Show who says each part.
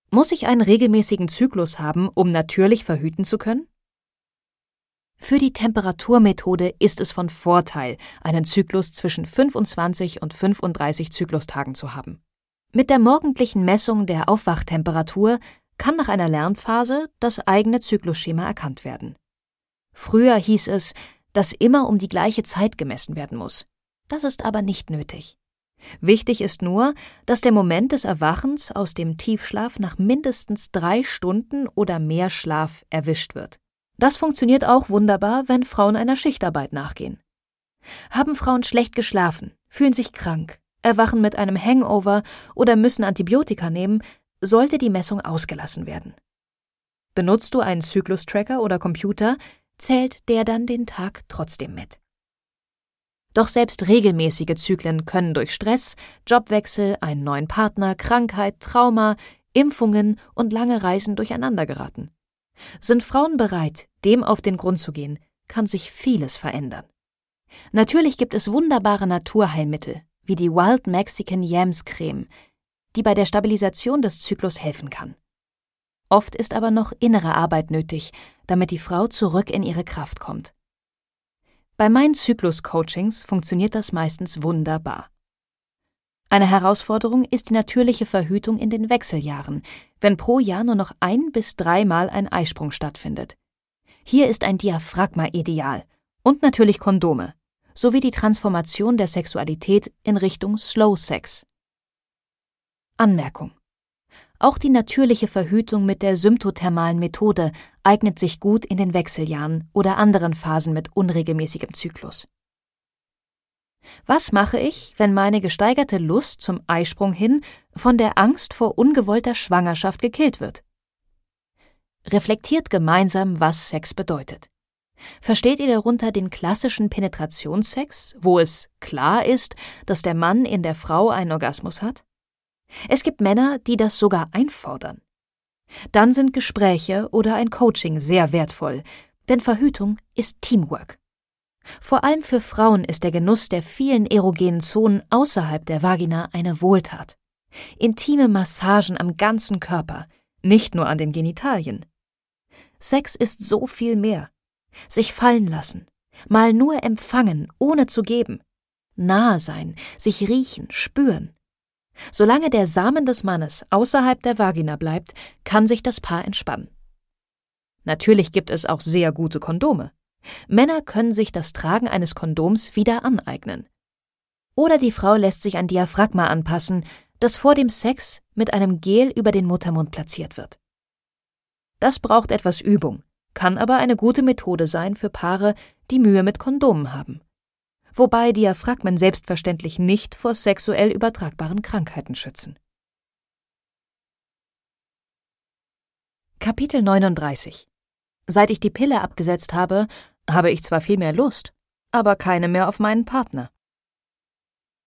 Speaker 1: Muss ich einen regelmäßigen Zyklus haben, um natürlich verhüten zu können? Für die Temperaturmethode ist es von Vorteil, einen Zyklus zwischen 25 und 35 Zyklustagen zu haben. Mit der morgendlichen Messung der Aufwachtemperatur kann nach einer Lernphase das eigene Zyklusschema erkannt werden. Früher hieß es, dass immer um die gleiche Zeit gemessen werden muss. Das ist aber nicht nötig. Wichtig ist nur, dass der Moment des Erwachens aus dem Tiefschlaf nach mindestens 3 Stunden oder mehr Schlaf erwischt wird. Das funktioniert auch wunderbar, wenn Frauen einer Schichtarbeit nachgehen. Haben Frauen schlecht geschlafen, fühlen sich krank, erwachen mit einem Hangover oder müssen Antibiotika nehmen, sollte die Messung ausgelassen werden. Benutzt du einen Zyklustracker oder Computer, zählt der dann den Tag trotzdem mit. Doch selbst regelmäßige Zyklen können durch Stress, Jobwechsel, einen neuen Partner, Krankheit, Trauma, Impfungen und lange Reisen durcheinander geraten. Sind Frauen bereit, dem auf den Grund zu gehen, kann sich vieles verändern. Natürlich gibt es wunderbare Naturheilmittel, wie die Wild Mexican Yams Creme, die bei der Stabilisation des Zyklus helfen kann. Oft ist aber noch innere Arbeit nötig, damit die Frau zurück in ihre Kraft kommt. Bei meinen Zyklus-Coachings funktioniert das meistens wunderbar. Eine Herausforderung ist die natürliche Verhütung in den Wechseljahren, wenn pro Jahr nur noch 1 bis 3 Mal ein Eisprung stattfindet. Hier ist ein Diaphragma ideal und natürlich Kondome, sowie die Transformation der Sexualität in Richtung Slow Sex. Anmerkung: Auch die natürliche Verhütung mit der symptothermalen Methode eignet sich gut in den Wechseljahren oder anderen Phasen mit unregelmäßigem Zyklus. Was mache ich, wenn meine gesteigerte Lust zum Eisprung hin von der Angst vor ungewollter Schwangerschaft gekillt wird? Reflektiert gemeinsam, was Sex bedeutet. Versteht ihr darunter den klassischen Penetrationssex, wo es klar ist, dass der Mann in der Frau einen Orgasmus hat? Es gibt Männer, die das sogar einfordern. Dann sind Gespräche oder ein Coaching sehr wertvoll, denn Verhütung ist Teamwork. Vor allem für Frauen ist der Genuss der vielen erogenen Zonen außerhalb der Vagina eine Wohltat. Intime Massagen am ganzen Körper, nicht nur an den Genitalien. Sex ist so viel mehr. Sich fallen lassen, mal nur empfangen, ohne zu geben. Nahe sein, sich riechen, spüren. Solange der Samen des Mannes außerhalb der Vagina bleibt, kann sich das Paar entspannen. Natürlich gibt es auch sehr gute Kondome. Männer können sich das Tragen eines Kondoms wieder aneignen. Oder die Frau lässt sich ein Diaphragma anpassen, das vor dem Sex mit einem Gel über den Muttermund platziert wird. Das braucht etwas Übung, kann aber eine gute Methode sein für Paare, die Mühe mit Kondomen haben. Wobei Diaphragmen selbstverständlich nicht vor sexuell übertragbaren Krankheiten schützen. Kapitel 39. Seit ich die Pille abgesetzt habe, habe ich zwar viel mehr Lust, aber keine mehr auf meinen Partner.